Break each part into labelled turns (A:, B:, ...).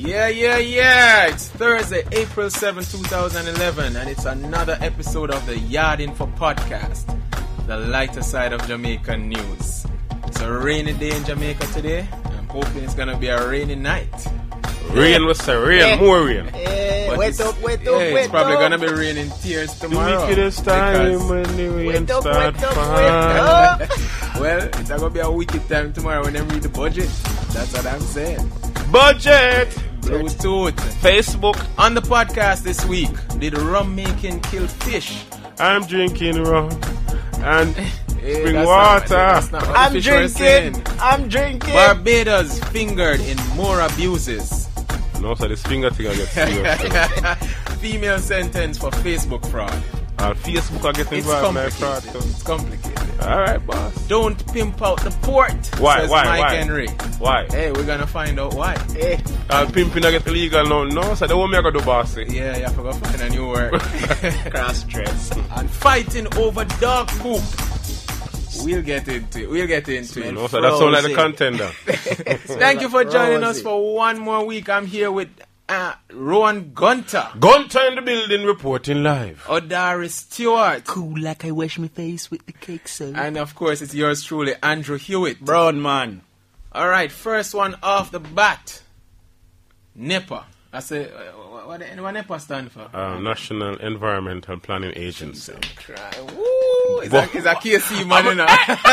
A: Yeah. It's Thursday, April 7, 2011, and it's another episode of the Yard Info podcast, the lighter side of Jamaican news. It's a rainy day in Jamaica today. I'm hoping it's going to be a rainy night.
B: Rain was rain, more rain.
A: Wait up. It's probably going to be raining tears tomorrow.
B: The wickedest time when the rain starts falling.
A: Well, it's going to be a wicked time tomorrow when they read the budget. That's what I'm saying.
B: Budget!
A: Bluetooth.
B: Facebook.
A: On the podcast this week, did rum making kill fish?
B: I'm drinking rum and spring
A: that's
B: water.
A: That's not what the fish
C: I'm drinking.
A: Barbados fingered in more abuses.
B: No, so this finger thing I get serious.
A: Female sentenced for Facebook fraud.
B: Facebook are getting involved in that fraud too.
A: It's complicated.
B: Alright, boss.
A: Don't pimp out the port.
B: Why?
A: Says
B: Why?
A: Mike
B: Why?
A: Henry.
B: Why?
A: Hey, we're gonna find out why.
B: Pimping I get illegal now. No, so they want me to do bossy.
A: Yeah, you have to go find a new word.
C: Cross-dress.
A: And fighting over dog poop. We'll get into it.
B: No, so that sounds like the contender.
A: Thank you for joining us for one more week. I'm here with Rowan Gunter.
B: Gunter in the building reporting live.
A: O'Dari Stewart.
C: Cool like I wash my face with the cake, so.
A: And of course, it's yours truly, Andrew Hewitt.
C: Brown man.
A: Alright, first one off the bat. NEPA. I say, what NEPA stand for?
B: National Environmental Planning Agency.
A: Woo! Is that KC man, you know?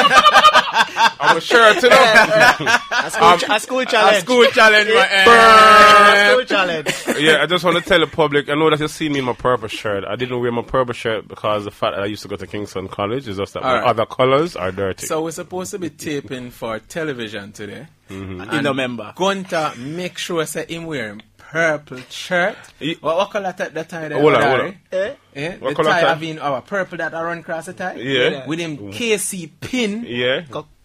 B: I'm a shirt, you know.
C: A school challenge.
A: A school challenge, man.
C: A school challenge.
B: Yeah, I just want to tell the public, I know that you see me in my purple shirt. I didn't wear my purple shirt because the fact that I used to go to Kingston College is just that my other colors are dirty.
A: So we're supposed to be taping for television today.
C: Mm-hmm. In November.
A: Gunter, make sure say him wearing purple shirt. What color that tie there?
B: Hold on.
A: The tie having our purple that I run across the tie?
B: Yeah.
A: With him KC pin.
B: Yeah.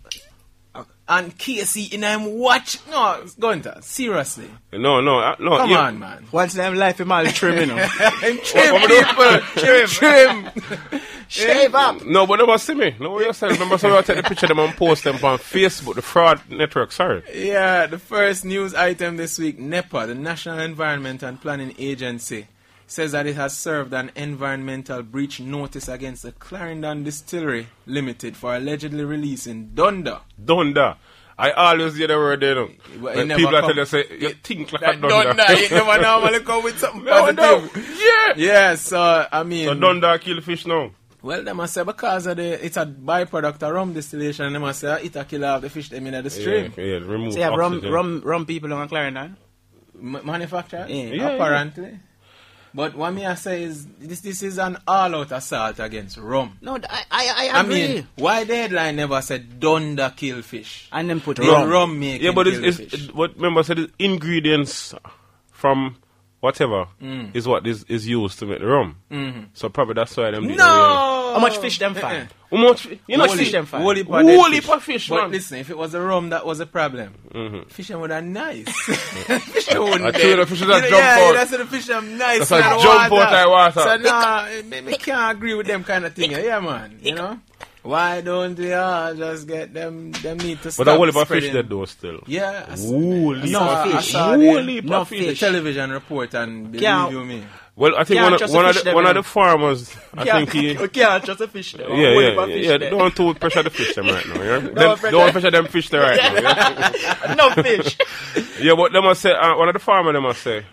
A: And KC in him watch. No, Gunter, seriously.
B: No.
A: Come on, man.
C: Once in them life, him all trim, you know.
A: Trim people. Trim.
C: Shave up.
B: No, but never see me. No, what you're saying. Remember, so I take the picture of them and post them on Facebook, the fraud network, sorry.
A: Yeah, the first news item this week, NEPA, the National Environment and Planning Agency, says that it has served an environmental breach notice against the Clarendon Distillery Limited for allegedly releasing Dunda.
B: Dunda. I always hear the word there. When people tell you, say, you think like a Dunda.
A: You never normally come with something positive. Yeah, so, I mean...
B: So Dunda kill fish now?
A: Well, they must say because of it's a byproduct of rum distillation, they must say it a kill off the fish them in the stream.
B: Yeah, remove
C: so you have rum people on Clarendon?
A: Manufacturer?
C: Yeah.
A: Apparently. But what me I say is, this is an all-out assault against rum.
C: No, I agree.
A: I mean, why the headline never said Dunda kill fish?
C: And then put
A: rum making
B: yeah, but
A: fish.
B: What remember said the ingredients from whatever is what is used to make the rum. Mm-hmm. So probably that's why them did
C: How much fish them find?
B: How much? You know,
C: fish them find?
B: Holy fish,
A: But
B: man.
A: listen, if it was the rum that was a problem, fish them would have nice. Fish them
B: I
A: wouldn't
B: tell you the fish that jump out.
A: Yeah, that's the fish them nice.
B: That's a jump out like water.
A: So nah, me can't agree with them kind of thing. Yeah, man. You know? Why don't we all just get them need to stop
B: But I will
A: spreading.
B: fish dead though still.
A: Yeah.
B: Holy
C: fish.
A: No
C: fish.
A: fish. Television report and believe you me.
B: Well, I think one of the farmers, I think he...
C: We can't trust a fish there.
B: Yeah. Don't too pressure the fish them right now, yeah? Don't pressure them fish there right now, yeah?
C: No fish.
B: Yeah, but they must say, one of the farmers, they must say,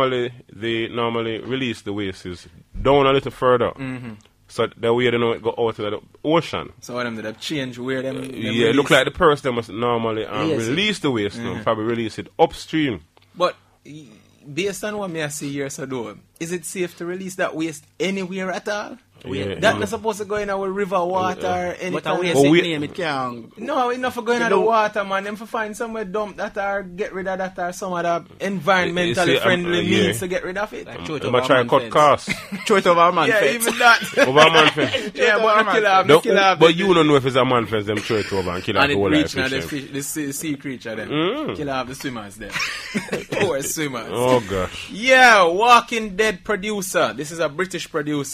B: they normally release the wastes down a little further. Mm-hmm. So that way they don't go out to the ocean.
A: So them did change where them
B: yeah, it look like the person must normally release the waste now, probably release it upstream.
A: But based on what me I see here, so though, is it safe to release that waste anywhere at all?
B: Yeah,
A: That's not supposed to go in our river water or any
C: But
A: kind
C: a
A: of...
C: waste name, it can't...
A: No, it's not for going in the water, man. Them for find somewhere dump that are get rid of that or some other environmentally friendly means to get rid of it.
C: Like
B: I'm try to cut costs.
C: Throw it over a man
A: yeah,
C: fence.
A: even that.
B: Over a man fence.
A: Yeah, but kill off.
B: But you don't know if it's a man fence, them throw it over and kill off the whole life
A: fish. The sea creature then. Kill off the swimmers then. Poor swimmers.
B: Oh gosh.
A: Yeah, Walking Dead producer. This is a British producer.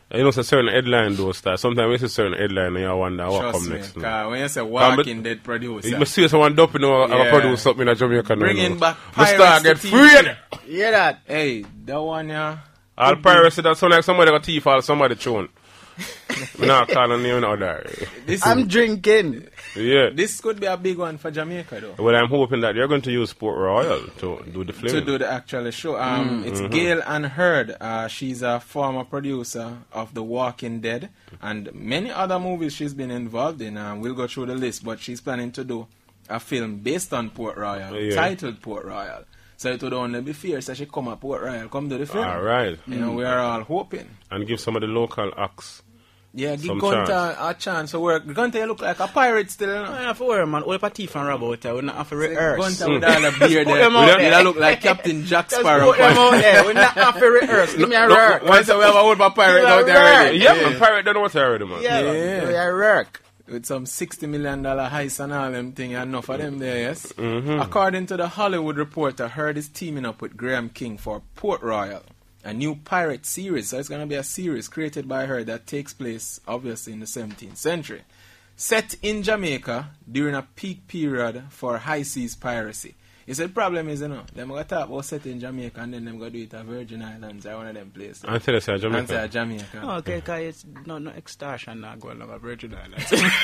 B: You know, it's a certain headline those start. Sometimes it's a certain headline and you wonder what
A: Trust
B: come
A: me,
B: next.
A: cause when you say Walking Dead producer,
B: You must see someone dumping I
A: Yeah.
B: produce something in Jamaica.
A: Bringing back
B: The star
A: pirates
B: get
A: to
B: free.
C: You hear that?
A: hey, that one, yeah.
B: All pirates that sound like somebody got thief or somebody tune. I'm not calling you no there.
C: I'm drinking.
B: Yeah.
A: This could be a big one for Jamaica, though.
B: Well, I'm hoping that you're going to use Port Royal to do the film.
A: To do the actual show. It's Gail Ann Hurd. She's a former producer of The Walking Dead and many other movies she's been involved in. We'll go through the list, but she's planning to do a film based on Port Royal, titled Port Royal. So it would only be fair that she come at Port Royal, come do the film.
B: All right.
A: You know, we are all hoping.
B: And give some of the local acts.
A: Yeah, give
B: Some
A: Gunter a chance to work. Gunter look like a pirate still, you know?
C: I have to worry, man. All the thief and rob out there. We not have to rehearse.
A: Gunter with all the beard
C: put
A: there.
C: them out there.
A: He look like Captain Jack
C: Just
A: Sparrow.
C: put them out there. We not have to rehearse. Give me a work.
A: Once we have a whole pirate out there already.
B: Yeah, man, pirate don't know what's already, man.
C: Yeah,
A: Yeah.
C: give me a work.
A: With some $60 million heist and all them thing, enough of them there, yes? According to the Hollywood Reporter, Hurd is teaming up with Graham King for Port Royal, a new pirate series. So it's going to be a series created by her that takes place, obviously, in the 17th century. Set in Jamaica during a peak period for high seas piracy. He said the problem is, you know, them going to talk about set in Jamaica and then them going to do it at Virgin Islands or one of them places.
B: Until I say
A: And say
B: Jamaica.
A: Jamaica.
C: Oh, okay, because it's no extortion not going on Virgin Islands.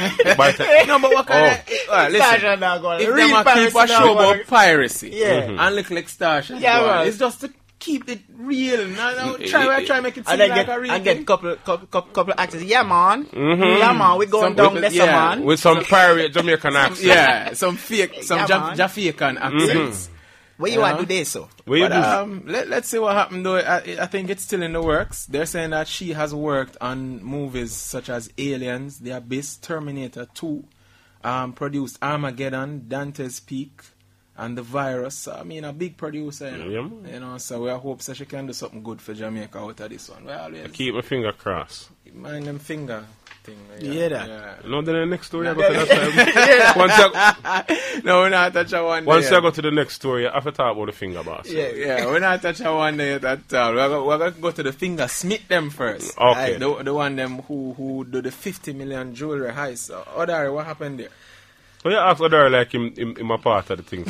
A: No, but what kind of... listen.
C: Extortion not going
A: If
C: on.
A: them a keep a show about piracy
C: Yeah.
A: and little extortion,
C: Yeah,
A: going,
C: man.
A: it's just to keep it real. No, try to make it seem
C: And then
A: like a real
C: and
A: thing.
C: get couple actors. Yeah, man. Yeah, man. We going down there, man.
B: With some pirate Jamaican accent.
A: Yeah, some fake, some
C: Yeah, man.
A: Jamaican accents.
C: Where you want to do this, so?
B: Where you
A: But
B: do?
A: let's see what happened though. I think it's still in the works. They're saying that she has worked on movies such as Aliens, The Abyss, Terminator 2, produced Armageddon, Dante's Peak, and The Virus. So, I mean, a big producer, you know.
B: Yeah, man.
A: You know, so we hope that she can do something good for Jamaica out of this one. We always
B: Keep my finger crossed.
A: mind them finger thing.
C: You hear that?
A: Yeah.
B: No, then the next story I go to that time.
A: No, we're not touching one
B: Once
A: day
B: I go to the next story, I have to talk about the finger boss.
A: Yeah, we're not touching one day at all. We're going to go to the finger smith them first.
B: Okay.
A: The one them who do the 50 million jewelry heist. Odari, what happened there?
B: Well, you ask other like him my part of the thing.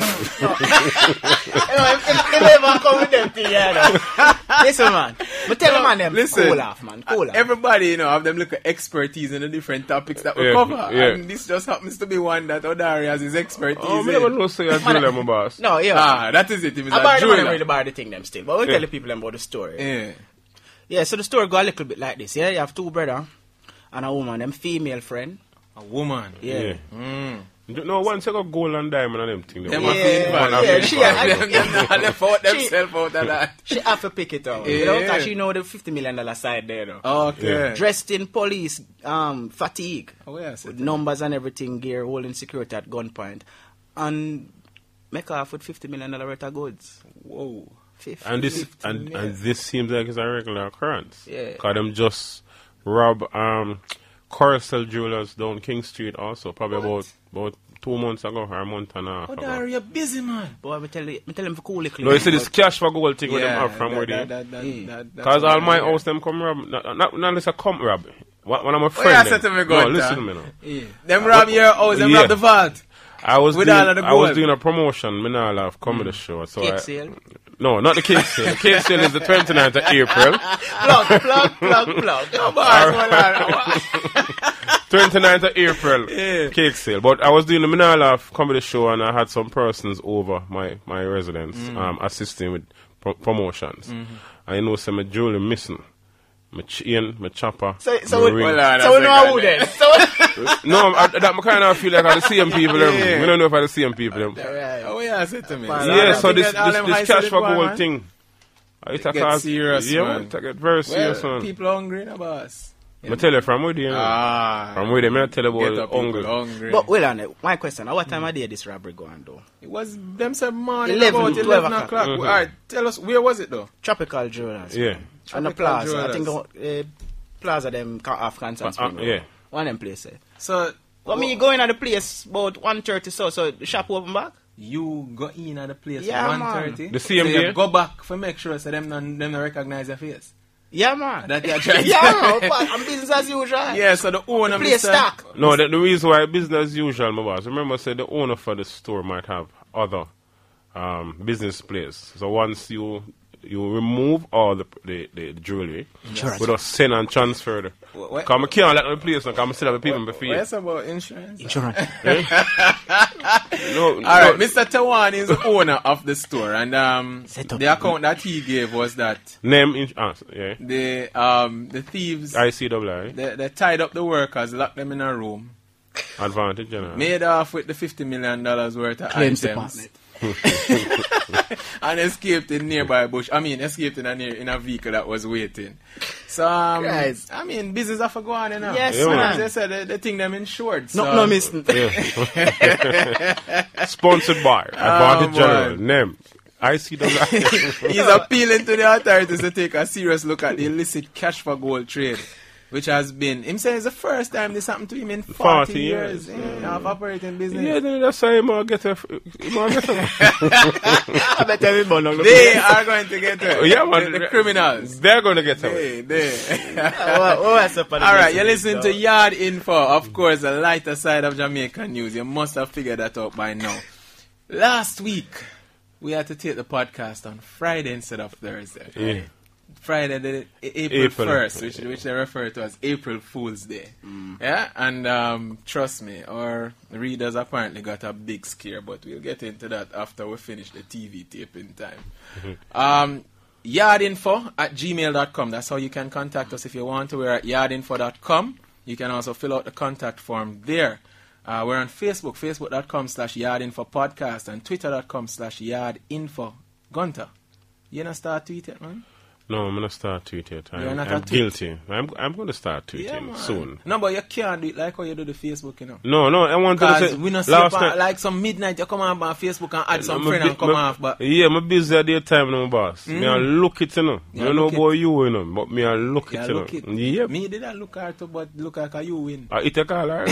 C: He never come with them thing, yeah. Listen, man. But tell them, them,
A: Listen,
C: cool off, man. Cool off.
A: Everybody, you know, have them look at expertise in the different topics that we
B: Yeah,
A: cover.
B: yeah.
A: And this just happens to be one that Odari has his expertise
B: Oh,
A: in.
B: me never know say you're jeweler, my boss.
C: No, yeah.
A: That is it. He was
C: I
A: a
C: buy the money
A: jeweler.
C: really buy the thing them still. But we'll tell the people them about the story.
A: Yeah.
C: Yeah, so the story go a little bit like this. Yeah, you have two brothers and a woman, them female friend.
A: A woman.
C: Yeah.
B: No, once I got gold and diamond and them thing.
A: Them
C: Yeah,
A: have to invite
C: yeah,
A: them.
C: she-
A: Them fought
C: She-
A: themselves out of that.
C: She have to pick it out.
A: Yeah.
C: You know, because she know the $50 million side there though.
A: Okay.
C: Dressed in police fatigue.
A: Oh, yes.
C: With numbers and everything, gear, holding security at gunpoint. And make off with $50 million worth of goods.
A: Whoa.
C: 50,
B: And this
C: 50
B: and
C: million.
B: this seems like it's a regular occurrence.
C: Yeah.
B: Because them just rob Coruscant Jewelers down King Street also, probably about 2 months ago or a month and a half ago.
A: Odari, you're busy, man.
C: Boy, I tell him for cool little.
B: No, you see this cash for gold thing with them have from where they.
A: Because
B: Because all my house them come rob, not unless I come rob. One of my
A: you
B: friends.
A: said to me,
B: No,
A: Gunter?
B: listen to me now.
A: Them rob your house, them
B: Yeah.
A: rob the vault.
B: I was
A: With
B: doing,
A: all of the
B: I was
A: gold.
B: doing a promotion, me now have comedy show. So
C: Cake
B: I,
C: sale.
B: No, not the cake sale. The cake sale is the 29th of April.
C: Plug.
A: Come on,
B: 29th of April,
A: Yeah.
B: cake sale. But I was doing the Minala comedy show and I had some persons over my residence assisting with promotions. And you know, some jewelry missing. My chain, my chopper,
C: So
B: my
C: we
B: ring.
C: know who then.
B: No, that kind of feel like I the same people. Them.
A: Yeah.
B: We don't know if I the same people. Them.
A: Oh, yeah, said to me.
B: Yeah, so this
A: All them high
B: cash for
A: solid one,
B: gold
A: man.
B: thing. It
A: Get serious,
B: yeah,
A: man.
B: It get very serious,
A: Well,
B: man.
A: people hungry, no boss.
B: I tell you from where they from where they may tell you
A: Get
B: about
A: up, people
B: hungry.
A: hungry.
C: But well, on it. My question: at what time of day this robbery going though?
A: It was them said morning
C: 11,
A: about
C: 12
A: 11
C: o'clock.
A: o'clock. All right, tell us, where was it though?
C: Tropical Jewelers.
B: Yeah.
C: And the
A: Tropical
C: plaza. I
A: Jewelers.
C: think plaza them off Constant Spring.
B: yeah.
C: One of them place.
A: So,
C: Well, me going at the place about 1:30 so the shop open back?
A: you go in at the place
C: Yeah,
A: at
C: man.
A: 1:30.
B: The same
A: so
B: day?
A: you go back for make sure so them not recognize your face.
C: Yeah, man.
A: That you're trying to
C: Yeah, man. I'm business as usual.
A: Yeah, so the owner,
C: Play stock.
B: No, the reason why business as usual, my boss. Remember, I said the owner for the store might have other business place. So once you remove all the jewelry,
C: Insurance.
B: we just send and transfer the.
A: What?
B: Because I can't let the place, because I still have the people before.
A: What's about insurance?
C: Insurance.
B: No,
A: All right, Mr. Tawan is the owner of the store, and
C: Set up.
A: the account that he gave was that
B: Name, yeah.
A: the thieves
B: ICAA,
A: they tied up the workers, locked them in a room,
B: Advantage General.
A: made off with the $50 million worth of
C: Claims
A: items,
C: department.
A: and escaped in nearby bush. I mean, escaped in a vehicle that was waiting. So,
C: Guys.
A: I mean, business have to go on, you know.
C: Yes,
B: Yeah,
A: And
C: man.
A: as they said, they think them insured. So.
C: No, miss.
B: Sponsored by Advantage
A: boy.
B: General. Name, ICAA.
A: He's appealing to the authorities to take a serious look at the illicit cash for gold trade, which has been, him saying it's the first time this happened to him in 40 years of operating business.
B: Yeah, then that's how he might get a.
C: I bet everybody know.
A: They are going to get it.
B: Yeah, man.
A: The criminals.
B: They're going to get away.
C: What's up?
A: All right, you're listening to Yard Info, of course, the lighter side of Jamaican news. You must have figured that out by now. Last week, we had to take the podcast on Friday instead of Thursday.
B: Yeah.
A: Friday, April
B: April.
A: 1st, which they refer to as April Fool's Day. Yeah, and trust me, our readers apparently got a big scare, but we'll get into that after we finish the TV taping time. Yardinfo@gmail.com. That's how you can contact us if you want to. We're at yardinfo.com. You can also fill out the contact form there. We're on Facebook, facebook.com/yardinfopodcast, and twitter.com/yardinfo. Gunter, you gonna start tweeting, man?
B: No, I'm going to start tweeting.
A: You're not a
B: I'm
A: tweet.
B: guilty. I'm going to start tweeting
A: man.
B: soon.
A: No, but you can't do it like how you do the Facebook, you know.
B: No, I want to
A: Because
B: say.
A: we not see
B: last
A: up
B: night,
A: like some midnight you come on Facebook and add some
B: I'm
A: friend and come off, but
B: yeah, I'm busy at the time, no, boss. Me I look it, you know.
A: You
B: I don't know
A: look it.
B: about you know, but me I look
A: yeah,
B: it, you know.
A: look it.
B: Yep.
A: Me did I look hard too, but look like a you win.
B: It a call her.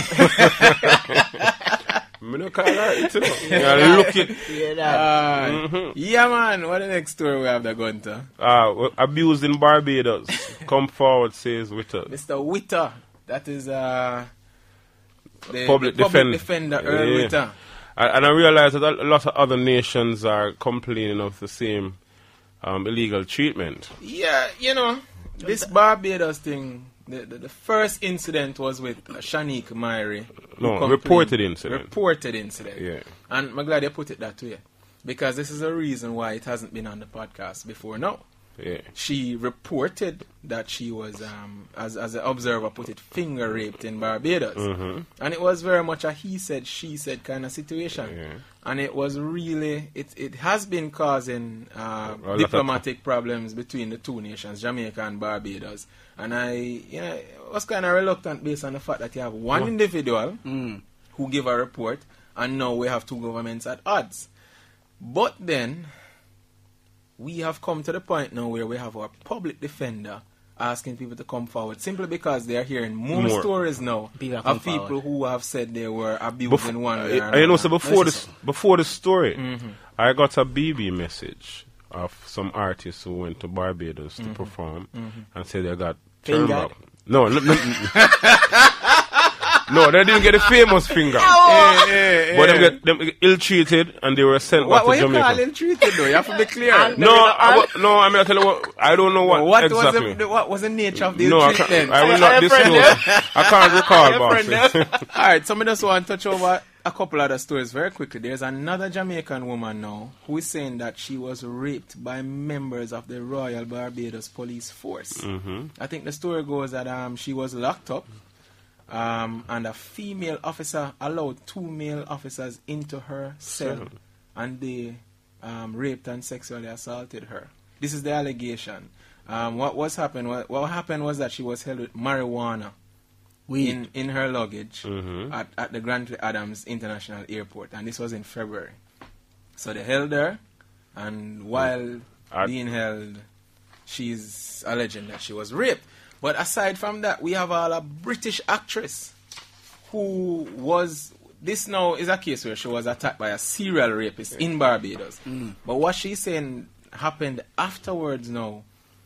B: Me no call her, it, you know. Me I look it.
A: Yeah, man. What the next story we have the Gunter?
B: Abused in Barbados. Come forward, says Witter.
A: Mr. Witter. That is the
B: Public
A: defender Earl
B: Yeah.
A: Witter.
B: And I realize that a lot of other nations are complaining of the same illegal treatment.
A: Yeah, you know, this Barbados thing, the first incident was with Shanique Myrie. who
B: No,
A: complained-
B: reported incident.
A: Reported incident.
B: Yeah.
A: And I'm glad you put it that way. Because this is a reason why it hasn't been on the podcast before now.
B: Yeah.
A: She reported that she was, as the observer put it, finger raped in Barbados. And it was very much a he said, she said kind of situation.
B: Yeah.
A: And it was really, it has been causing
B: lot
A: diplomatic problems between the two nations, Jamaica and Barbados. And I was kind of reluctant based on the fact that you have one individual who gave a report, and now we have two governments at odds. But then, we have come to the point now where we have our public defender asking people to come forward simply because they are hearing more stories now
C: People come
A: of people
C: forward.
A: who have said they were abused in one way or
B: You know,
A: another.
B: so before the story, I got a BB message of some artists who went to Barbados to perform and said they got turned
C: Fingered?
B: up. No, no, they didn't get the famous finger. But them get ill-treated and they were sent back
A: What
B: to
A: you call
B: Jamaica.
A: ill-treated though? You have to be clear.
B: I'm going to tell you what, I don't know what exactly.
A: What was the nature of the
B: No, I
A: ill-treatment?
B: will not disclose. I can't recall, boss.
A: Alright, so I just want to touch over a couple other stories very quickly. There's another Jamaican woman now who is saying that she was raped by members of the Royal Barbados Police Force. I think the story goes that she was locked up and a female officer allowed two male officers into her cell and they raped and sexually assaulted her. This is the allegation. What happened was that she was held with marijuana in her luggage at the Grantley Adams International Airport, and this was in February. So they held her, and while being held, she's alleging that she was raped. But aside from that, we have a British actress who was... This now is a case where she was attacked by a serial rapist in Barbados. But what she's saying happened afterwards now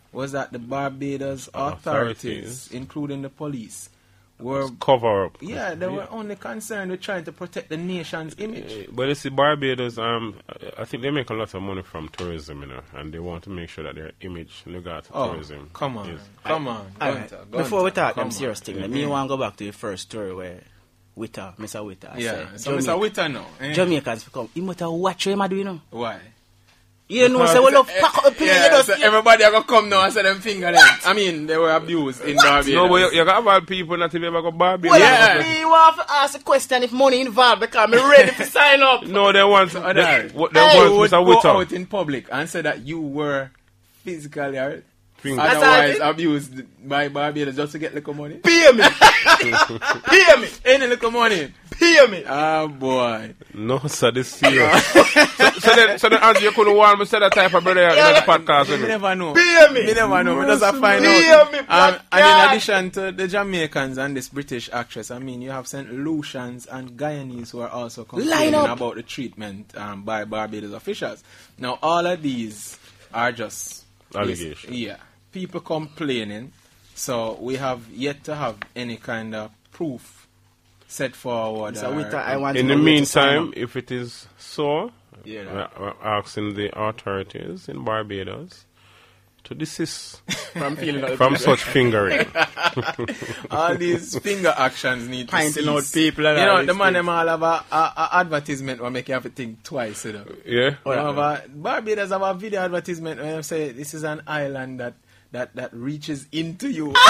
A: was that the Barbados authorities, including the police, were
B: cover up.
A: Yeah, they were only concerned with trying to protect the nation's image.
B: But you see, Barbados, I think they make a lot of money from tourism, and they want to make sure that their image in regard to tourism.
A: Come on.
C: Gunter, before we talk them serious thing, me want to go back to the first story where Mr. Witter.
A: So Mr. Witter now.
C: Jamaicans become, you must watch him do, you know.
A: Why?
C: You know, say we love pack up the plane.
A: So everybody are going to come now and say them finger them. I mean, they were abused in Barbados.
B: No, but you got about people not to be able to go Barbados.
C: Well, me want to ask a question if money involved because I'm ready to sign up.
B: No, they want
A: they
B: Mr.
A: would
B: Witter.
A: go out in public and say that you were physically or otherwise abused by Barbados just to get little money.
C: Pay me. Pay me.
A: Any little money.
C: Pay me.
A: Oh boy.
B: No, sir, this serious. so then as you couldn't want me to say that type of brother in the podcast.
A: You never know.
C: Pay me.
A: You never know. We just have to find out. And in addition to the Jamaicans and this British actress, I mean, you have St. Lucians and Guyanese who are also complaining about the treatment by Barbados officials. Now, all of these are just
B: allegations.
A: Yeah. People complaining. So we have yet to have any kind of proof set forward.
C: So I want
B: in the meantime, if it is so,
A: we're
B: asking the authorities in Barbados to desist
C: from
B: such fingering.
A: All these finger actions need to cease.
C: Pointing out people.
A: You know, the man them all have a advertisement will make you have to think twice. You know.
B: Yeah.
A: Barbados have a video advertisement where they say this is an island that reaches into you. When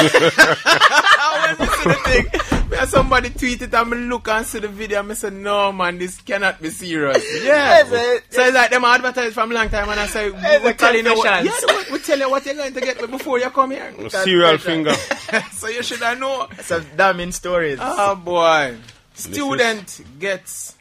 A: you see the thing, somebody tweeted and me look and see the video and I say, no man, this cannot be serious. Yeah. So it's like them advertise from a long time and I say, we tell you we tell you what you're going to get before you come here.
B: Serial finger.
A: So you should have known.
C: Some damning stories.
A: Oh boy. Student gets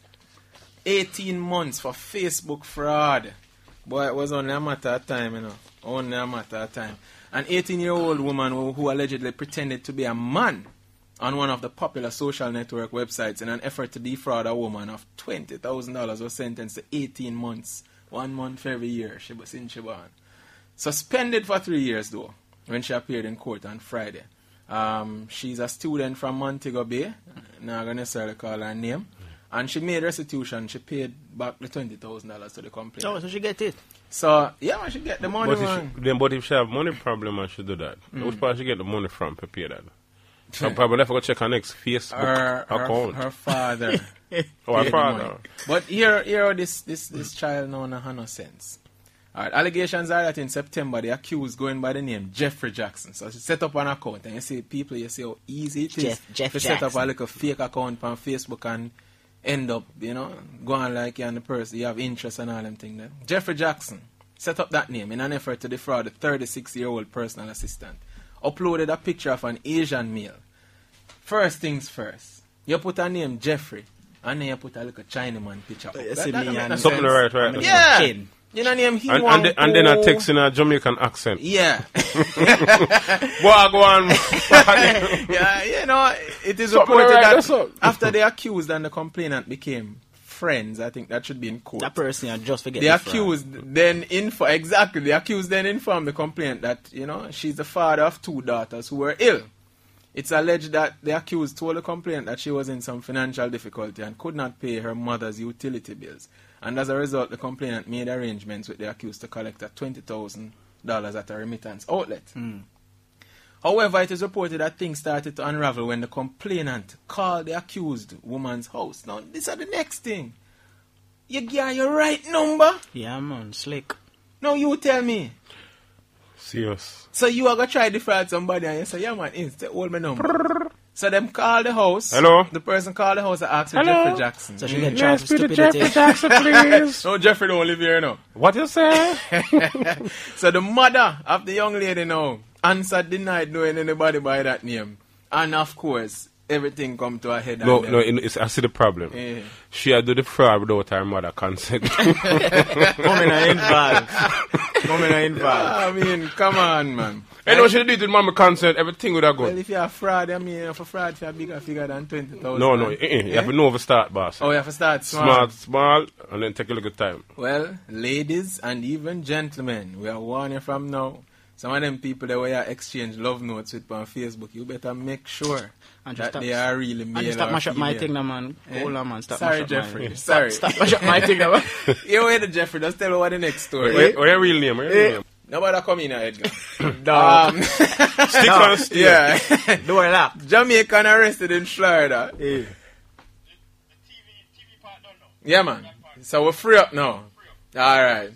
A: 18 months for Facebook fraud. Boy, it was only a matter of time, you know. Only a matter of time. An 18-year-old woman who allegedly pretended to be a man on one of the popular social network websites in an effort to defraud a woman of $20,000 was sentenced to 18 months, 1 month for every year since she born. Suspended for 3 years, though, when she appeared in court on Friday. She's a student from Montego Bay. Not going to necessarily call her name. And she made restitution. She paid back the $20,000 to the company.
C: Oh, so she get it?
A: So, yeah, she get the money.
B: But if she have money problem, she do that. Which part she get the money from to pay that? So probably have to go check her next Facebook account.
A: Her father.
B: Her father.
A: But here this child now has no sense. Alright, allegations are that in September the accused going by the name Jeffrey Jackson. So she set up an account and you see how easy it is to set up a little fake account on Facebook and end up, going like you and the person, you have interest and all them things there. Jeffrey Jackson set up that name in an effort to defraud a 36-year-old personal assistant. Uploaded a picture of an Asian male. First things first, you put a name Jeffrey and then you put a little Chinaman picture.
B: Something right.
A: Yeah. You know name he
B: and then a text in a Jamaican accent.
A: Yeah.
B: Go on.
A: Yeah, it is reported that after the accused and the complainant became friends, I think that should be in court.
C: That person just forget
A: the accused then the accused then informed the complainant that, she's the father of 2 daughters who were ill. It's alleged that the accused told the complainant that she was in some financial difficulty and could not pay her mother's utility bills. And as a result, the complainant made arrangements with the accused to collect $20,000 at a remittance outlet. However, it is reported that things started to unravel when the complainant called the accused woman's house. Now, this is the next thing. You get your right number?
C: Yeah, man, slick.
A: Now, you tell me.
B: Serious.
A: So, you are going to try to defraud somebody and you say, yeah, man, hold my number. So them call the house.
B: Hello.
A: The person called the house and asked for Jeffrey Jackson.
C: So she get charged for stupidity.
B: Jeffrey Jackson, please.
A: No, Jeffrey don't live here now.
B: What you say?
A: So the mother of the young lady now answered denied knowing anybody by that name. And of course, everything come to a head.
B: No, I see the problem.
A: Yeah.
B: She had do the fraud without her mother consent.
C: Women are involved.
A: I mean, come on, man.
B: I know she did it with mama consent, everything would have gone.
A: Well, if you're a fraud, for fraud, if you're a bigger figure than 20,000.
B: No, you have to know the start, boss.
A: Oh, you have to start small,
B: and then take a look at time.
A: Well, ladies and even gentlemen, we are warning you from now. some of them people that were exchange love notes with on Facebook, you better make sure that they are really male.
C: And just stop
A: or
C: mash up my
A: female.
C: thing now, man. Hold on, man. Stop
A: Sorry,
C: mash up
A: Jeffrey.
C: my
A: Sorry.
C: Stop mash up my thing now, man.
A: You wait, Jeffrey. Just tell me what the next story.
B: What your real name? What your real name?
A: Nobody come in, Edgar.
C: No.
B: Stick on steel.
A: Yeah.
C: Don't worry, that.
A: Jamaican arrested in Florida.
C: Yeah.
A: Yeah, man. So we're free up now. All right.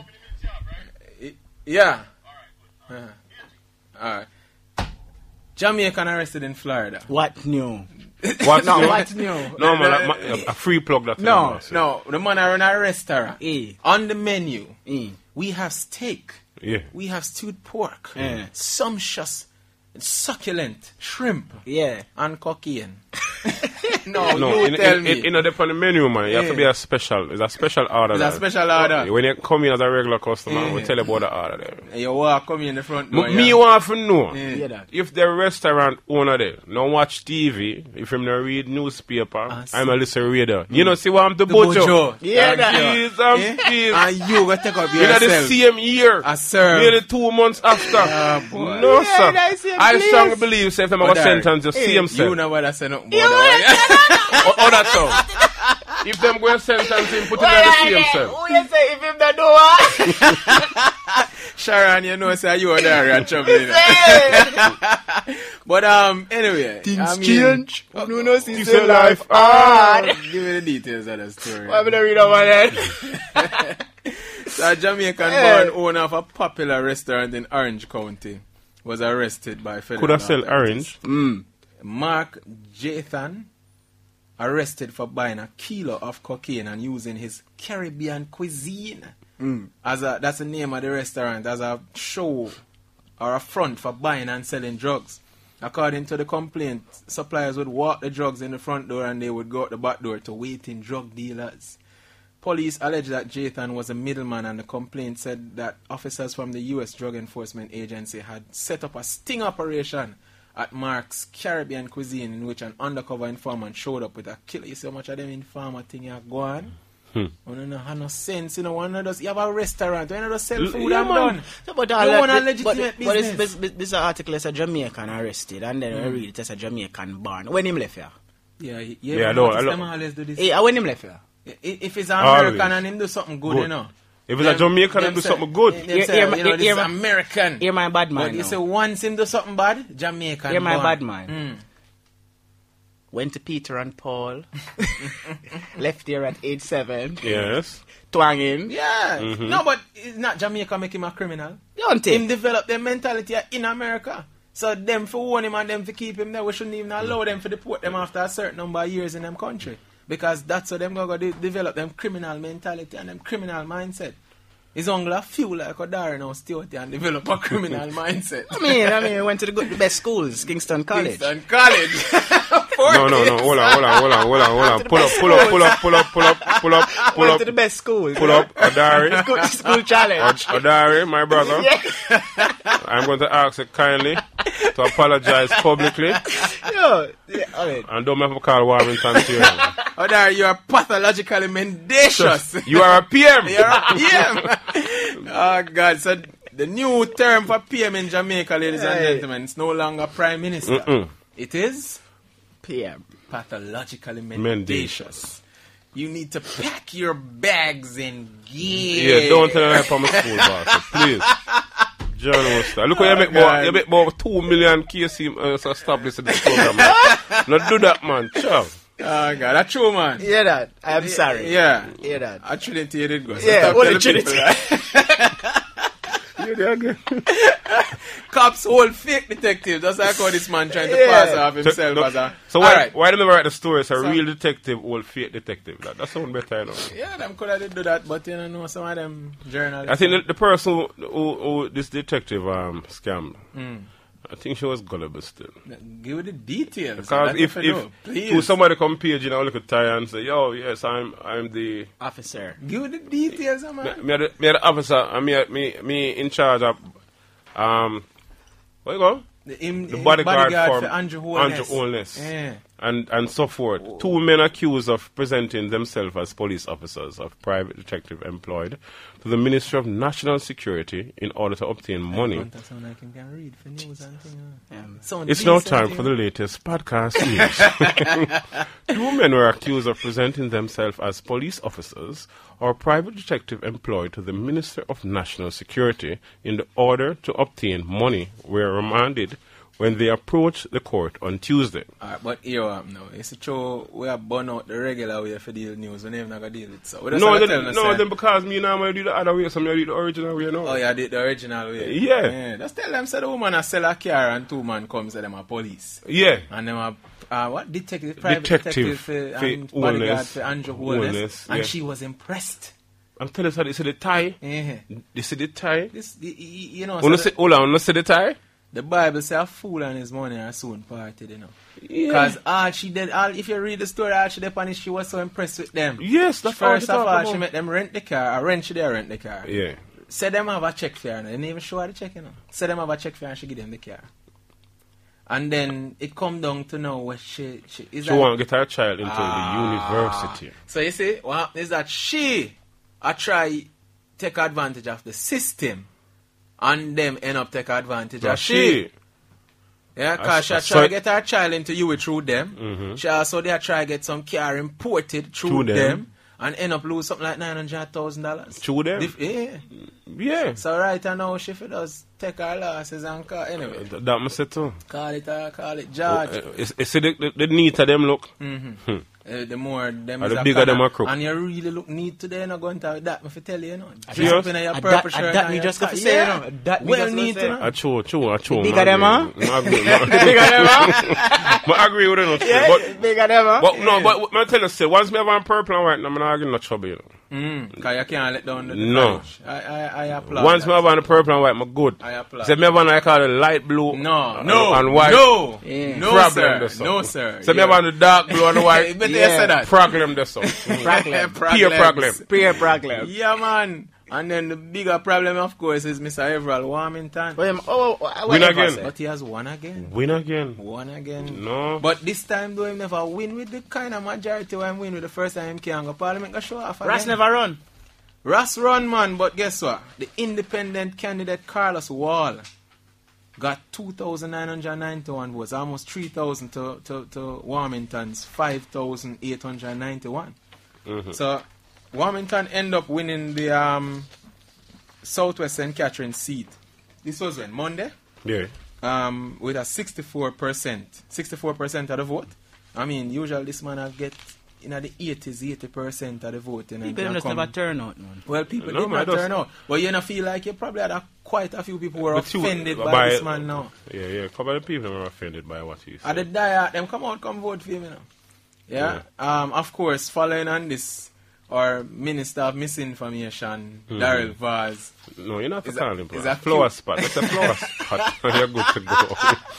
A: Yeah. All right. Jamaican arrested in Florida.
C: What new?
B: What's
C: No,
B: new?
C: what's new?
B: No, man, a free plug that.
C: No.
A: No, the man are in a restaurant.
C: Eh.
A: On the menu,
C: Eh.
A: we have steak.
B: Yeah.
A: We have stewed pork.
C: Yeah.
A: Sumptuous, succulent shrimp
C: Yeah.
A: and cocaine. No,
B: No,
A: you tell me.
B: in on the menu, man, you have to
A: Yeah.
B: be a special. It's a special order.
A: It's a
B: there.
A: special order.
B: When you come in as a regular customer,
A: Yeah.
B: we tell you about the order there.
A: You walk, come in the front door.
B: Me
A: yeah.
B: want to know
A: Yeah.
C: Yeah, that.
B: if the restaurant owner there no watch TV, if him no read newspaper,
A: see.
B: I'm a listen reader. You know, see what I'm the
A: The
B: bojo.
A: bojo.
C: Yeah,
A: Thank
C: that.
A: you.
B: Please and
A: Eh?
B: please.
A: And you go take up
B: You know the
A: yourself.
B: same year.
A: I serve.
B: Nearly 2 months after.
A: boy.
B: No,
C: Yeah,
B: sir.
C: that's it,
B: I
C: please.
B: strongly believe say if them have a
A: But,
B: sentence, just see
A: You
B: himself.
A: know what I say nothing
C: You
A: about that.
B: Oh, that's all. If them go and sentence him, put him in the see himself.
C: Who you say if him that do what?
A: Sharon, you know, say you are there and trouble. You know. But anyway,
C: Things
A: I mean,
C: change. No, no, see,
B: It's
C: say
B: a
C: life
B: life
C: hard.
A: Give me the details of the story.
C: I'm gonna read over that.
A: So a Jamaican-born owner of a popular restaurant in Orange County was arrested by federal
B: Could I sell
A: authorities.
B: orange?
A: Mark Jathan, arrested for buying a kilo of cocaine and using his Caribbean cuisine that's the name of the restaurant, as a show or a front for buying and selling drugs. According to the complaint, suppliers would walk the drugs in the front door and they would go out the back door to waiting drug dealers. Police allege that Jathan was a middleman, and the complaint said that officers from the U.S. Drug Enforcement Agency had set up a sting operation at Mark's Caribbean Cuisine, in which an undercover informant showed up with a killer. You see how much of them informer thing you go on? You don't have no sense, you know. You have a restaurant, you don't sell food
B: Yeah,
A: and
B: man.
A: done.
C: So, but
A: You
C: all
A: want a
C: that,
A: legitimate
C: but
A: business.
C: this article is a Jamaican arrested, and then I read it as a Jamaican born. When him left here?
A: Yeah,
B: I know.
A: them always do this.
C: Hey, when him left here?
A: If it's an American
B: Always.
A: and him do something good,
B: Good.
A: you know.
B: If it's a Jamaican, him do
A: say-
B: something good.
A: Them
C: Hear-
A: say,
C: hear my-
A: you know, this
C: hear
A: is
C: my-
A: American.
C: Hear my bad man
A: But you
C: now.
A: say once him do something bad, Jamaican.
C: Hear my
A: born.
C: bad man. Went to Peter and Paul. Left here at age 7.
B: Yes.
C: Twanging.
A: Yeah. No, but it's not Jamaica make him a criminal.
C: Don't
A: Him
C: it?
A: develop their mentality in America. So them for warn him and them for keep him there, we shouldn't even allow them to deport them after a certain number of years in them country. Because that's how them go develop them criminal mentality and them criminal mindset. His uncle feel like a Darren now stay out there and develop a criminal mindset.
C: I mean, went to the best schools, Kingston College.
A: Kingston College.
B: No. Hold on. Pull
C: Went to the
B: up.
C: best schools.
B: Pull up a diary.
C: School challenge.
B: A diary, my brother. I'm going to ask you kindly to apologize publicly
C: Yo, yeah, all right.
B: and don't make me call Warrington to you.
A: Oh, Darren, you are pathologically mendacious.
B: You are a PM.
A: You're a PM. Oh, God. So the new term for PM in Jamaica, ladies and
C: Hey.
A: gentlemen, it's no longer Prime Minister. It is
C: PM.
A: pathologically
B: Mendacious.
A: mendacious. You need to pack your bags and get.
B: Yeah, don't tell me from my school boss, please. John Oster. Look how you make
A: God.
B: you make about 2 million KC established in this program. Man. Not do that, man. Ciao.
A: Oh, God. That's true, man.
C: Hear that? I'm sorry.
A: Yeah.
C: Hear that?
A: I Trinity you did go. So
C: Yeah,
A: stop
C: only
A: telling people that.
B: You there again.
A: Cops hold fake detective. That's like how this man trying to
C: Yeah.
A: pass off himself as a.
B: So
A: All right.
B: why don't they write the story? It's a real detective, old fake detective. That sounds better, you know.
A: Yeah, them could have do that, but you know some of them journalists.
B: I think the person who this detective scammed, I think she was gullible still.
A: Give it the details.
B: Because
A: That's
B: if
A: what I know. Please
B: to somebody come page, you know, look at tie and say, yo, yes, I'm the
C: Officer.
A: give it the details, man.
B: me the officer and me in charge of what you go?
A: The
B: The bodyguard
A: for
B: for
A: Andrew Holness.
B: Holness.
A: Yeah.
B: and so forth. 2 men accused of presenting themselves as police officers of private detective employed to the Ministry of National Security in order to obtain money. It's now time for the latest podcast news. 2 men were accused of presenting themselves as police officers or private detective employed to the Ministry of National Security in the order to obtain money were remanded when they approached the court on Tuesday.
A: Alright, but here now, it's true we have burn out the regular way for deal news. We never not gonna deal with it. So
B: then because me now I do the other way, so I do the original way now.
A: Oh, yeah, the original way.
B: Yeah.
A: Just tell them say the woman a sell a car and 2 man come say them a police.
B: Yeah.
A: And them a what? Private detective and bodyguard for Andrew Holness. And she was impressed.
B: I'm telling you, this is the tie.
A: Yeah.
B: This is the tie.
A: You know.
B: Hold on, see the tie?
A: The Bible says a fool and his money are soon parted, you know.
B: Yeah.
A: Because if you read the story, all she did on she was so impressed with them.
B: Yes, that's
A: first of all, she made them rent the car, rent the car.
B: Yeah.
A: Say them have a check for her, they didn't even show her the check, you know. Say them have a check for her and she give them the car. And then it come down to know what she
B: want to get her child into the university.
A: So you see, what happened is that she try take advantage of the system. And them end up take advantage of she. Yeah, because she try to get her child into you through them. Mm-hmm. She also they try to get some car imported through them. And end up lose something like $900,000.
B: Through them?
A: Yeah.
B: Yeah.
A: So right now, she does take her losses and call anyway.
B: That must say too.
A: Call it George.
B: It's the neat of them look.
A: Mm-hmm. The more them
B: is the bigger them are crook.
A: And you really look neat today, not going to that. If I tell you, you know,
B: just
A: in your purple shirt.
C: That me just got to say, you know. That
A: well neat, you know.
B: I true.
C: Bigger them, huh?
B: Bigger them, huh? I agree with it.
C: Yeah, bigger them, huh?
B: But I tell you, say once me have on purple and white, I'm not getting no trouble, you know.
A: Because you can't let down the
B: no.
A: I applaud.
B: Once me have on the purple and white, I'm good.
A: I applaud.
B: Say me have on I call it light blue.
A: No,
B: and white.
A: No, sir.
B: Say me have on the dark blue and the white.
A: Better say that.
B: Problem this up. Peer problem.
A: Yeah, man. And then the bigger problem, of course, is Mr. Everall Warmington.
B: Win again.
A: But he has won again.
B: Win again.
A: No. But this time, though, he never win with the kind of majority where he win with the first time he can't go Parliament. Go show off again.
C: Ross never run.
A: Ross run, man. But guess what? The independent candidate, Carlos Wall, got 2,991 votes. Almost 3,000 to Warmington's 5,891. Mm-hmm. So Warmington end up winning the Southwest St. Catherine seat. This was when? Monday?
B: Yeah.
A: With a 64% of the vote. I mean, usually this man will get in the 80% of the vote.
C: People just never turn out, man.
A: Well, people did not turn out. But you know, feel like you probably had quite a few people who were offended by this man now.
B: Yeah. A couple of people were offended by what he said.
A: At the diet, them come vote for him, you know. Yeah. Of course, following on this, our Minister of Misinformation, Daryl Vaz.
B: No, you're not to call him. It's a flower spot. It's a flower spot. You're good to go.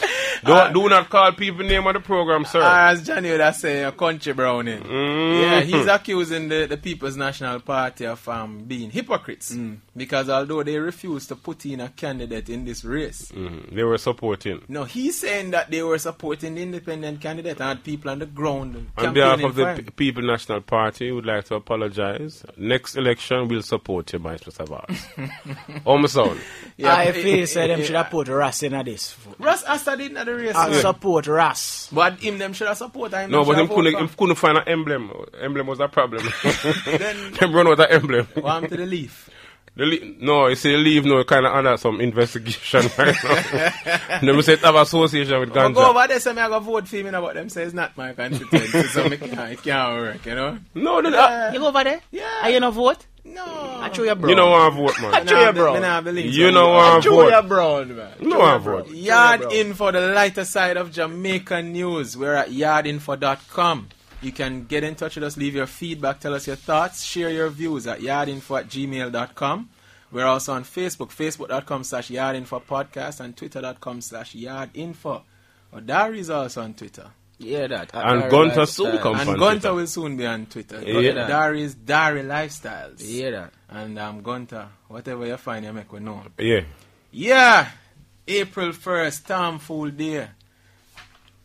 B: Do not call people name of the program, sir.
A: As Johnny would have said, a country brownie. Yeah, he's accusing the People's National Party of being hypocrites. Because although they refused to put in a candidate in this race,
B: they were supporting.
A: No, he's saying that they were supporting the independent candidate and had people on the ground.
B: On behalf of the People's National Party, we would like to apologize. Next election, we'll support you, Mr. Vaz. Almost all.
C: Yeah, I feel say them should have put Ross in this.
A: Ross Asta didn't have the race.
C: I support Ross.
A: But them should have support him.
B: No, but him couldn't find an emblem. Emblem was a problem. Then them run with an emblem.
A: What happened to the leaf?
B: No, you see the leaf now kind of under some investigation right now. Them say have association with ganja.
A: Go over there, say me I go vote for him, but them say it's not my constituency, so it can't work, you know?
B: No,
C: you go over there?
A: Yeah.
C: Are you no vote?
A: No.
C: I show you brown.
B: You don't want to vote, man.
C: I show you brown.
B: You don't want to vote.
C: I show you brown, man.
B: You don't want to vote.
A: Yard Info, the lighter side of Jamaican news. We're at yardinfo.com. You can get in touch with us, leave your feedback, tell us your thoughts, share your views at yardinfo@gmail.com. We're also on Facebook, facebook.com/yardinfopodcast and twitter.com/yardinfo. Dari is also on Twitter.
C: Yeah, that.
B: And Gunter soon come
A: and Gunter will soon be on Twitter.
B: Yeah.
A: Dari is Dari Lifestyles.
C: Yeah, that.
A: And Gunter, whatever you find, you make we know.
B: Yeah.
A: Yeah. April 1st, Tom Fool Day.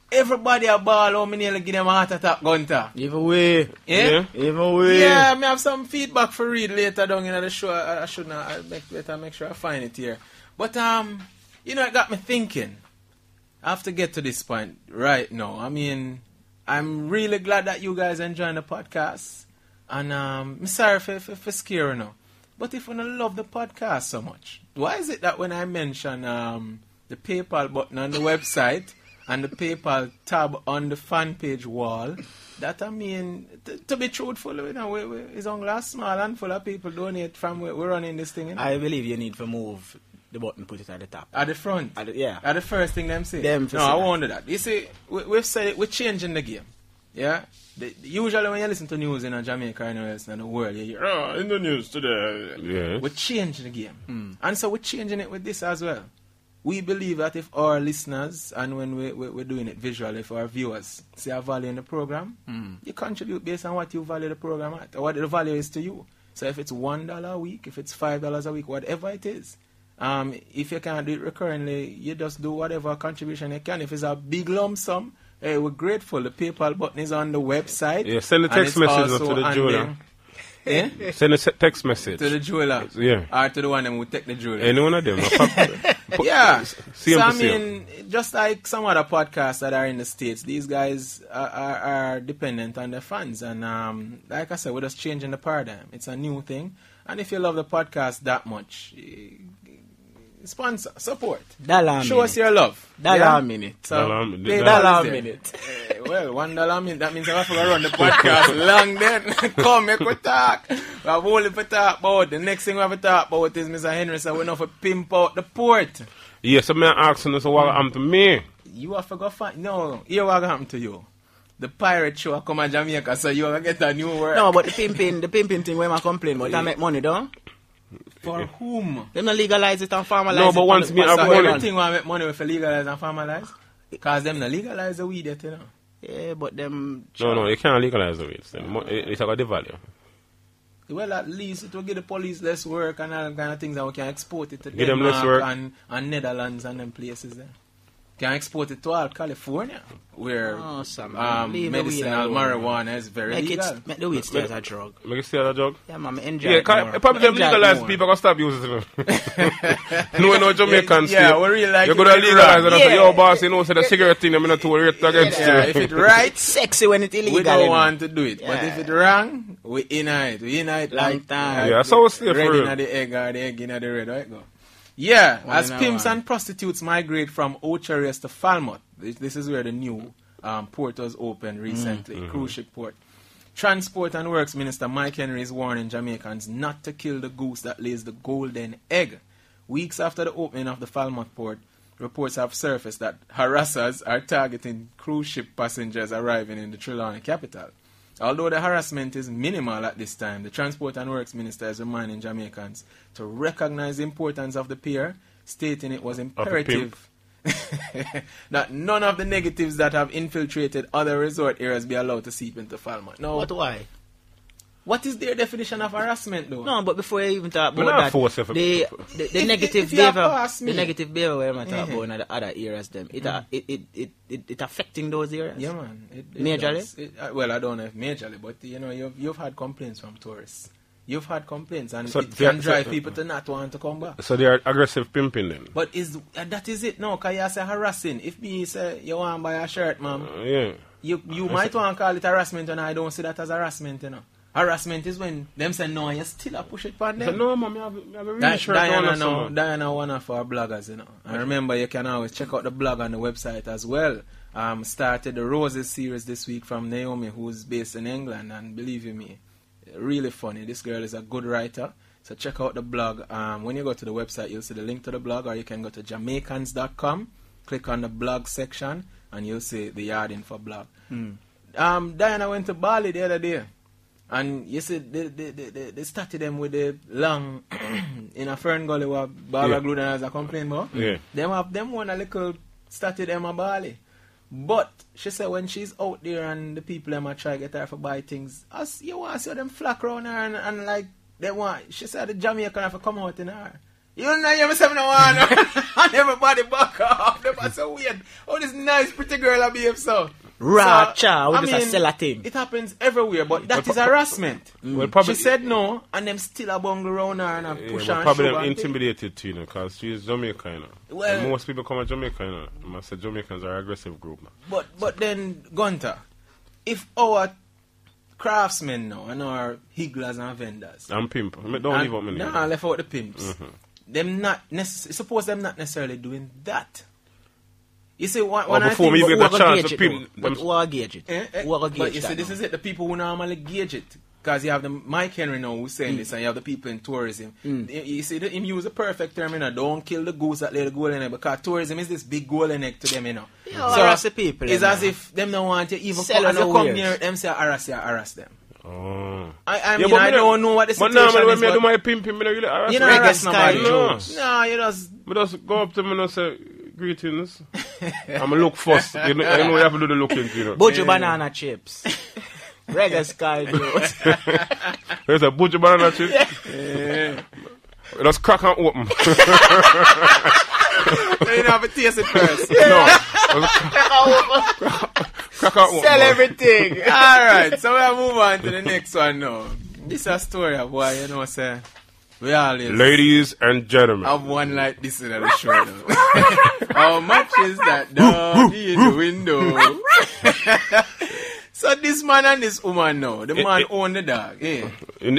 A: everybody a ball, how me nearly give them a heart attack, Gunter.
C: Even way.
A: Yeah?
C: Even way.
A: Yeah, me have some feedback for read later down in the show. I should not. Better make sure I find it here. But you know, it got me thinking. I have to get to this point right now. I mean, I'm really glad that you guys enjoying the podcast, and I'm sorry for scaring you. But if you don't love the podcast so much, why is it that when I mention the PayPal button on the website and the PayPal tab on the fan page wall, that I mean, to be truthful, you know, it's only a small handful of people donate from where we're running this thing. You know?
C: I believe you need to move the button, put it at the top.
A: At the front?
C: Yeah.
A: At the first thing them say?
C: Them
A: no, I won't do that. You see, we've said it, we're changing the game. Yeah? Usually when you listen to news in Jamaica or anywhere else in the world, you hear, in the news today.
B: Yeah.
A: We're changing the game. And so we're changing it with this as well. We believe that if our listeners, and when we're doing it visually, if our viewers see a value in the program, you contribute based on what you value the program at, or what the value is to you. So if it's $1 a week, if it's $5 a week, whatever it is, if you can't do it recurrently, you just do whatever contribution you can. If it's a big lump sum, hey, we're grateful. The PayPal button is on the website.
B: Yeah, send a text message to the jeweler.
A: Yeah?
B: Send a text message.
A: To the jeweler.
B: Yeah.
A: Or to the one who take the jeweler.
B: Any one of them.
A: Yeah.
B: So
A: I mean, just like some other podcasts that are in the States, these guys are dependent on their fans. And like I said, we're just changing the paradigm. It's a new thing. And if you love the podcast that much, sponsor, support. Show us your love.
C: $1 a minute.
A: So,
C: $1 a minute.
A: Well, $1 a minute. That means I have to run the podcast long then. Come, make we talk. We have only to talk about. The next thing we have to talk about is Mr. Henry said we know for pimp out the port.
B: Yes, I'm asking us what happened to me.
A: You have to go find. No, here what happened to you. The pirate show come to Jamaica, so you have to get a new word.
C: No, but the pimping thing where I complain about, that make money, don't?
A: For whom?
C: Them not legalize it and formalize it.
B: No, but once me have money.
A: Everything want make money if you legalize and formalize? Because them not legalize the weed yet, you know.
C: Yeah, but them...
B: No, you can't legalize the weed. It's about the value.
A: Well, at least it will give the police less work and all kind of things, and we can export it to
B: Give them less work.
A: and Netherlands and them places there. Can export it to all California, where medicinal marijuana is very legal.
C: Make the weed stay as a drug.
B: Make it stay as a drug?
C: Yeah, man, enjoy
B: yeah,
C: it more.
B: Probably them legalize people can stop using it. No Jamaicans.
A: Yeah, we really like
B: you're going to legalize it. Yeah. Yo, boss, you know, say the cigarette thing, I'm not too worried against you.
A: If it's right,
C: sexy when it's illegal.
A: We don't want to do it. Yeah. But if it's wrong, we in it. We in it
C: long time.
B: Yeah, so it's still
A: red
B: for real.
A: in the egg or the egg in the red, right? Go. Yeah, as pimps and prostitutes migrate from Ocherest to Falmouth, this is where the new port was opened recently, cruise ship port. Transport and Works Minister Mike Henry is warning Jamaicans not to kill the goose that lays the golden egg. Weeks after the opening of the Falmouth port, reports have surfaced that harassers are targeting cruise ship passengers arriving in the Trelawney capital. Although the harassment is minimal at this time, the Transport and Works Minister is reminding Jamaicans to recognize the importance of the pier, stating it was imperative that none of the negatives that have infiltrated other resort areas be allowed to seep into Falmouth. Now,
C: But why?
A: What is their definition of harassment, though?
C: No, but before you even talk about that, the negative behavior, the negative behavior where I talk about in the other areas, them it affecting those areas.
A: Yeah, man.
C: Majorly.
A: Well, I don't know if majorly, but you know, you've had complaints from tourists. You've had complaints, and
B: so
A: it can drive people to not want to come back.
B: So they are aggressive pimping then.
A: But that is it? No, because you say harassing. If me say you want to buy a shirt, ma'am,
B: yeah,
A: you might want to call it harassment, and I don't see that as harassment, you know. Harassment is when them say no and you still push it upon them.
B: So no, ma'am, I have a real shirt on.
A: Diana, one of our bloggers, you know. And remember, you can always check out the blog on the website as well. Started the Roses series this week from Naomi, who's based in England, and believe you me, really funny. This girl is a good writer. So check out the blog. When you go to the website, you'll see the link to the blog, or you can go to Jamaicans.com, click on the blog section, and you'll see the Yard Info blog. Diana went to Bali the other day. And you see, they started them with the long in a fern gully where Barbara Gluden has a complaint about.
B: Yeah.
A: Them one a little started them a Bali. But she said when she's out there and the people them a try to get her for buy things, you want to see them flock around her and like they want. She said the Jamaican have to come out in her. You know, you say no one. And everybody back off. Them are so weird. Oh, this nice, pretty girl I behave so.
C: Racha, we just sell a team.
A: It happens everywhere, but that is harassment. Well, probably, she said no, and them still a bungle around her and push her and
B: probably them intimidated too, because she's Jamaican, you know. Well, and most people come from Jamaica, you know. I must say Jamaicans are an aggressive group, man.
A: But then, Gunter, if our craftsmen now and our higglers and vendors
B: and pimp, don't leave out my name.
A: Nah, left out the pimps. Them suppose them not necessarily doing that. You see, when I
B: before
A: think,
B: me get a chance to pimp,
C: but who are gauge it?
A: But you see, this is it. The people who normally gauge it, because you have the Mike Henry now who's saying this, and you have the people in tourism. You see, him use a perfect term, you know. Don't kill the goose that lay the golden egg, because tourism is this big golden egg to them, you know.
C: So the people,
A: it's as if them don't want to even come, as they come near them, say harass them.
B: Oh.
A: I mean, I don't know what the situation is.
B: But normally when I do my pimping, I don't really harass
A: you know, harass nobody.
B: No,
A: you just...
B: I just go up to them and say, greetings. I'm going to look first. You know you have to do the looking, you know.
C: Buju banana chips. Reggae Sky News.
B: There's a Buju banana chips? Yeah. Just crack and open.
A: You don't have to taste it first.
B: No. Crack and open.
C: Sell everything.
A: Alright, so we'll move on to the next one now. This is a story of why, you know, say, we always...
B: Ladies and gentlemen.
A: Have one like this in the show now. How much is that dog in the window? So this man and this woman now, the man own the dog. Yeah.
B: In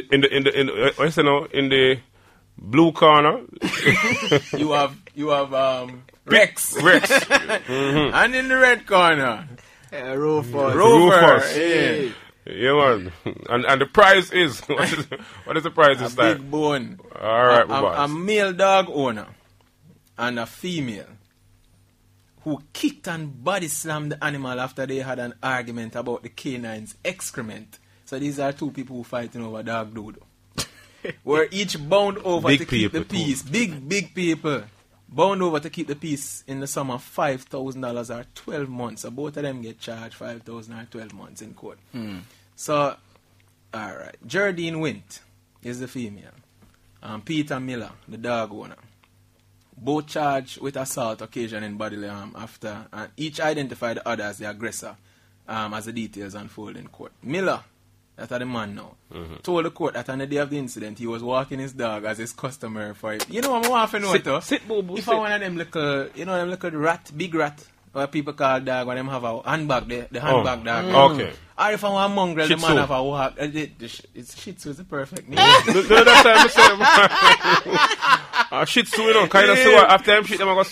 B: the blue corner.
A: you have Rex. And in the red corner.
C: Rover.
A: Yeah.
B: Yeah, man. And the prize is what is the prize this time?
A: Big bone.
B: All right,
A: a male dog owner and a female who kicked and body slammed the animal after they had an argument about the canine's excrement. So these are two people who fighting over dog doodle. Were each bound over to keep the peace. Big people. Bound over to keep the peace in the sum of $5,000 or 12 months. So both of them get charged $5,000 or 12 months in court. So, alright. Jardine Wint is the female. Peter Miller, the dog owner. Both charged with assault occasioning bodily harm after, and each identified the other as the aggressor, as the details unfold in court. Miller, that's the man now, told the court that on the day of the incident, he was walking his dog as his customer for it. You know what I want to know, though?
B: Sit, boo,
A: if I want of them little, you know them little rat, big rat, what people call dog when them have a handbag, the handbag dog.
B: Okay.
A: Or if I want a mongrel, the man have a walk. It's Shih Tzu is the perfect name.
B: That's time I say, Shih Tzu, you know, kind of so after them shit, them I go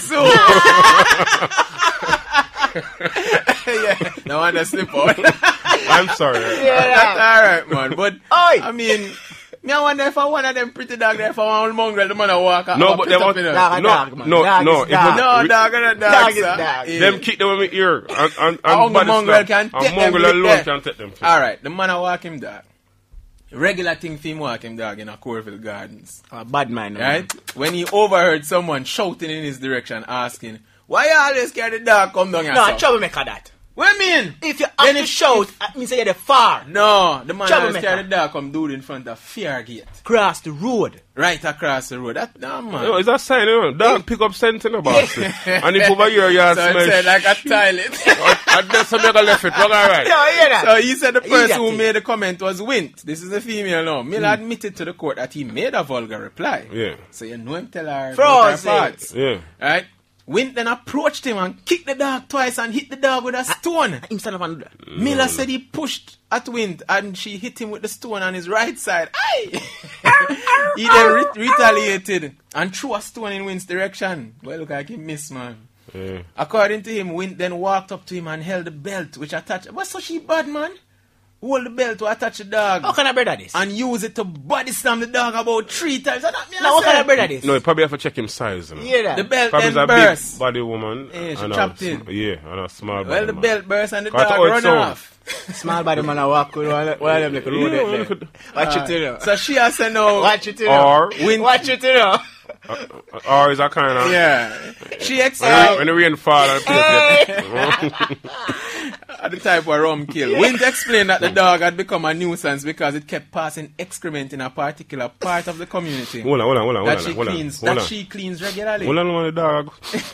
A: yeah, no one to slip out.
B: I'm sorry.
A: Yeah, that's alright, man. But, I mean, I wonder if I one of them pretty dog there, if I want a mongrel, the man a walk.
B: No, but they want dog, man. No,
A: dog is dog.
B: Them kick them with my ear. And
A: mongrel can take them.
B: Mongrel alone can take them.
A: Alright, the man a walk him dog. Regular thing for him walk him dog in a Corville Gardens.
C: Bad man.
A: Right? When he overheard someone shouting in his direction, asking, why you always carry the dog come down here?
C: No, troublemaker that.
A: What do you mean?
C: If you have to shout, that means you're far.
A: No, the man always carry the dog come do it in front of Fair Gate.
C: Cross the road.
A: Right across the road. That, no, man.
B: No, it's a sign, you know. Dog pick up something about it. And if over here you
A: so
B: smell
A: said like a toilet.
B: And then some nigga left it. All right.
C: Yeah, hear that.
A: So he said the person who made the comment was Wint. This is a female now. Miller admitted to the court that he made a vulgar reply.
B: Yeah.
A: So you know him tell her
C: about
A: her parts.
B: Yeah.
A: Right? Wint then approached him and kicked the dog twice and hit the dog with a stone. Miller said he pushed at Wint and she hit him with the stone on his right side. Aye! He then retaliated and threw a stone in Wint's direction. Well, look like he missed, man.
B: Yeah.
A: According to him, Wint then walked up to him and held the belt which attached. What's so she bad, man? Hold the belt to attach the dog.
C: How can I brother this?
A: And use it to body slam the dog about 3 times.
C: Now, how can I brother this?
B: No, you probably have to check him size.
C: Yeah,
A: the belt
B: probably
A: then
B: a
A: burst.
B: Big body woman.
A: Yeah, she chopped in.
B: Yeah, and a small body
A: well, the
B: man.
A: belt burst and the dog run off.
C: Small body man, I walk with one of them like a load. Watch it, you know.
A: So she has to know.
C: Watch it, you know. Watch it, you know.
B: Or is that kind of...
A: Yeah. She explained...
B: When the rain fall and
A: the type of rum kill. Wint explained that the dog had become a nuisance because it kept passing excrement in a particular part of the community.
B: Hold on.
A: That she cleans regularly.
B: Hold on, the dog.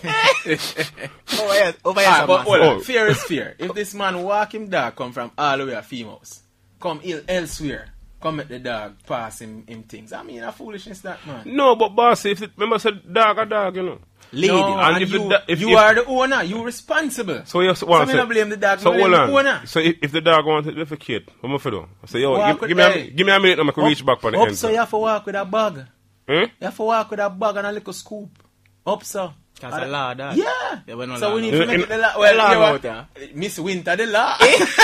C: Over here.
A: Fear is fear. If this man walk him dog come from all the way at females, come elsewhere, come at the dog pass him things. I mean, a foolishness that, man.
B: No, but boss, remember said dog a dog, you know.
A: Lady, no, and if you are the owner, you responsible.
B: So you want to
A: blame the dog.
B: So
A: blame the owner.
B: So if the dog wants to defecate, what am I do? I say, yo, give me a minute, and I can reach back for the end.
A: So you have to walk with a bag.
B: You
A: have to walk with a bag and a little scoop. Up, so.
C: That's a law, that.
A: Yeah.
C: No
A: so
C: law.
A: We need to make it the law. Well, Miss Winter, the law.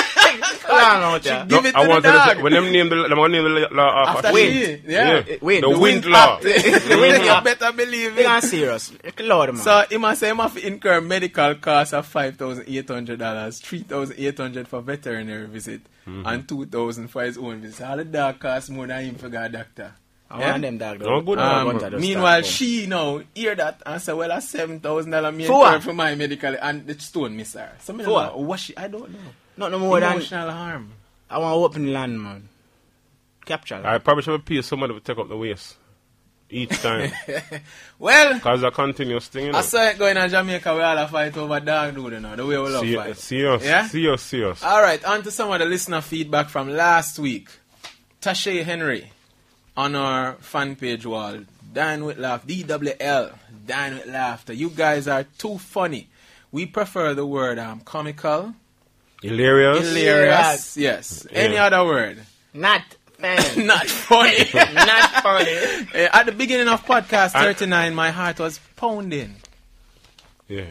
C: Out there.
A: Give it to the dog.
B: When them name the law
A: after Wind.
B: The Wind law.
A: The Wind, you better believe it.
C: You're serious. Lord, man.
A: So, he must say he must incur medical costs of $5,800, $3,800 for veterinary visit, and $2,000 for his own visit. All the dog costs more than him for a doctor.
C: I want them dog.
B: No good.
A: Meanwhile, she now hear that and say, well, that's $7,000 me for my medical, and the stone miss her. So, I don't know.
C: Not no more
A: emotional harm.
C: I want to open land, man. Capture.
B: I probably should pay somebody to take up the waste each time.
A: Well,
B: because it's a continuous thing, you know.
A: I saw it going in Jamaica. We all fight over dog dude, you know. The way we love fight.
B: Serious.
A: All right, on to some of the listener feedback from last week. Tashay Henry on our fan page wall. Dine with Laugh. DWL. Dine with Laughter. You guys are too funny. We prefer the word comical.
B: Hilarious.
A: Yes. Yeah. Any other word?
C: Not funny.
A: Not funny.
C: Not funny.
A: At the beginning of podcast 39, my heart was pounding.
B: Yeah.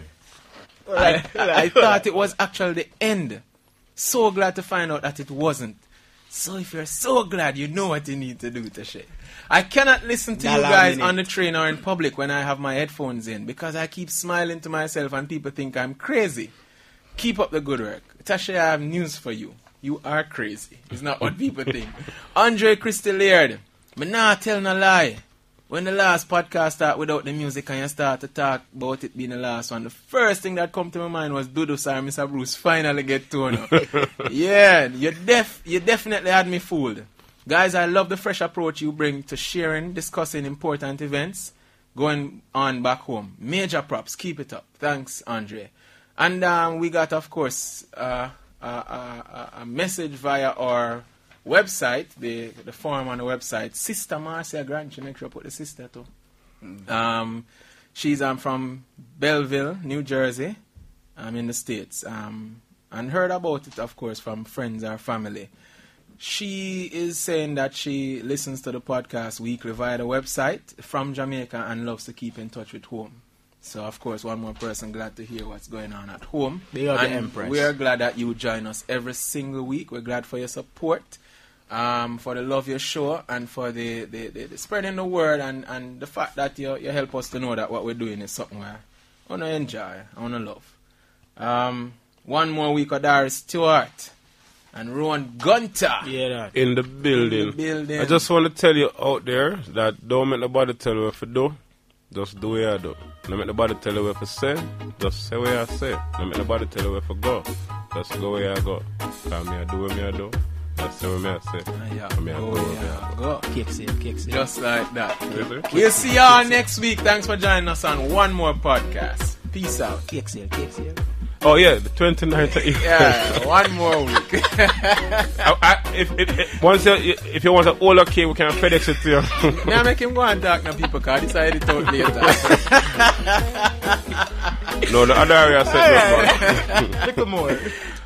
A: I thought it was actually the end. So glad to find out that it wasn't. So if you're so glad, you know what you need to do, Tashay. I cannot listen to you guys on the train or in public when I have my headphones in because I keep smiling to myself and people think I'm crazy. Keep up the good work. Tashay, I have news for you. You are crazy. It's not what people think. Andre Christeliard, me not tell no lie. When the last podcast started without the music and you start to talk about it being the last one, the first thing that come to my mind was Dudu Sir, Mr. Bruce finally get torn up. Yeah, you definitely had me fooled. Guys, I love the fresh approach you bring to sharing, discussing important events going on back home. Major props. Keep it up. Thanks, Andre. And we got, of course, a message via our website, the form on the website. Sister Marcia Grant, you make sure I put the sister too. She's from Belleville, New Jersey, in the States. And heard about it, of course, from friends or family. She is saying that she listens to the podcast weekly via the website from Jamaica and loves to keep in touch with home. So, of course, one more person glad to hear what's going on at home.
C: They are the Empress.
A: We are glad that you join us every single week. We're glad for your support, for the love your show, and for the spreading the word, and the fact that you help us to know that what we're doing is something I want to enjoy, I want to love. One more week of Darius Stewart and Rowan Gunter.
C: Yeah,
B: in the building. I just want to tell you out there that don't make nobody tell you what to do. Just do what you do. Don't make nobody tell you what to say. Just say what I say. Don't make nobody tell you where to go. Just go where I go. Because me I do what I do. Just say what I say.
A: Go.
C: Kick seal.
A: Just like that. We'll see y'all next week. Thanks for joining us on one more podcast. Peace out.
C: Kick seal.
B: Oh yeah, the 29th of April.
A: Yeah, one more week.
B: If you want an older cake, we can FedEx it to you.
A: Now make him go and talk to people because this I edit out later.
B: No, the other area said
C: Little more.